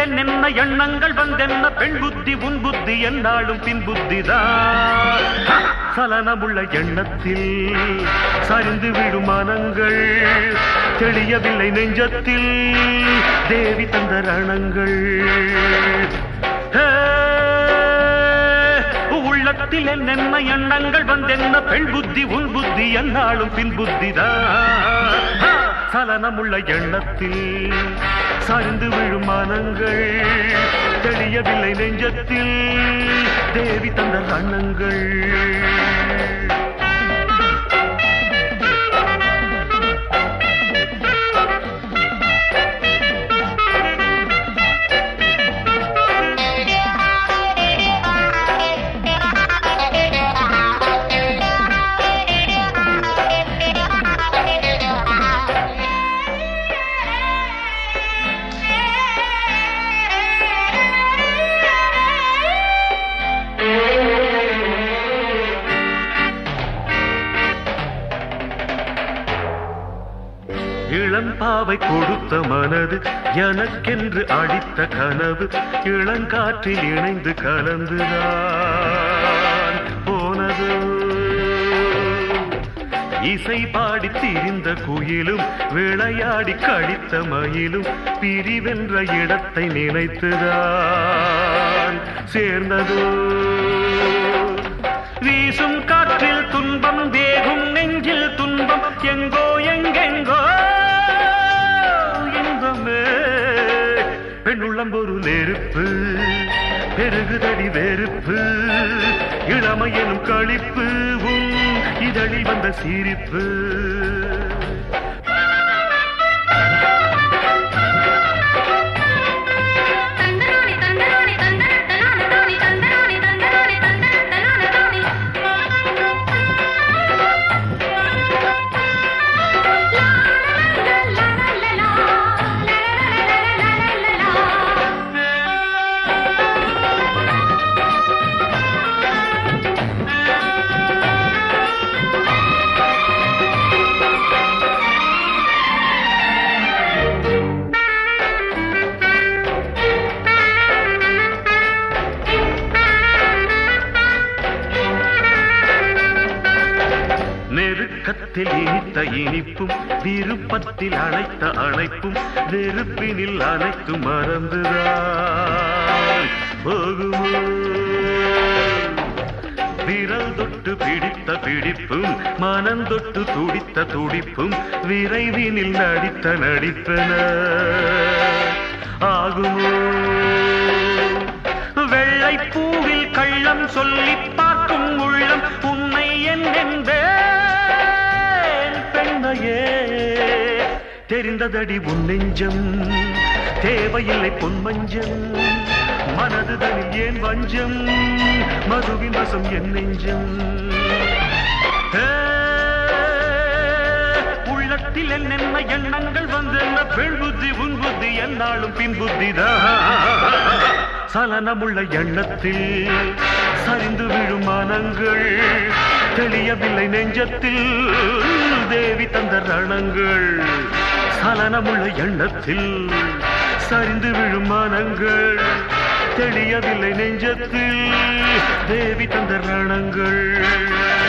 என்னென்ன எண்ணங்கள் வந்தென்ன பெண் புத்தி உன் புத்தி என்னாலும் பின் புத்திதான் சலனமுள்ள எண்ணத்தில் சரிந்து விடும் மனங்கள் தெளியவில்லை நெஞ்சத்தில் தேவி தந்த ரணங்கள் உள்ளத்தில் என்னென்ன எண்ணங்கள் வந்தென்ன பெண் புத்தி உன் புத்தி என்னாலும் பின் புத்திதான் சலனமுள்ள எண்ணத்தில் சரிந்து விழும் மனங்கள் தெளியவில்லை நெஞ்சத்தில் தேவி தந்த ரணங்கள் இளம்பாவை கொடுத்த மனது எனக்கென்று அடித்த கனவு இளங்காற்றில் இணைந்து கலந்துதான் போனது இசை பாடி திரிந்த குயிலும் விளையாடி கழித்த மயிலும் பிரிவென்ற இடத்தை நினைத்துதான் சேர்ந்ததோ வீசும் காற்றில் துன்பம் வேகும் நெஞ்சில் துன்பம் எங்கோ எங்கெங்கோ பெண்ணுள்ளம் ஒரு நெருப்பு பெருகுதடி வெறுப்பு இளமையனும் களிப்பு உன் இதழில் வந்த சிரிப்பு நெருக்கத்தில் இனித்த இனிப்பும் விருப்பத்தில் அழைத்த அழைப்பும் நெருப்பினில் அனைத்து மறந்துதான் போகுமோ விரல் தொட்டு பிடித்த பிடிப்பும் மனம் தொட்டு துடித்த துடிப்பும் விரைவினில் நடித்த நடிப்பன ஆகுமோ வெள்ளை பூவில் கள்ளம் சொல்லி பார்க்கும் உள்ளம் உன்னை என்னென்றே தெரிந்ததடி உன் நெஞ்சம் தேவையில்லை பொன்மஞ்சம் மனதுதனில் ஏன் வஞ்சம் மதுவின் வசம் என் நெஞ்சம் உள்ளத்தில் என்னென்ன எண்ணங்கள் வந்தென்ன பெண் புத்தி உன் புத்தி என்னாலும் பின் புத்திதான் சலனமுள்ள எண்ணத்தில் சரிந்து விழும் மனங்கள் தெளியவில்லை நெஞ்சத்தில் தேவி தந்த ரணங்கள் சலனமுள்ள எண்ணத்தில் சரிந்து விழும் மனங்கள் தெளியவில்லை நெஞ்சத்தில் தேவி தந்த ரணங்கள்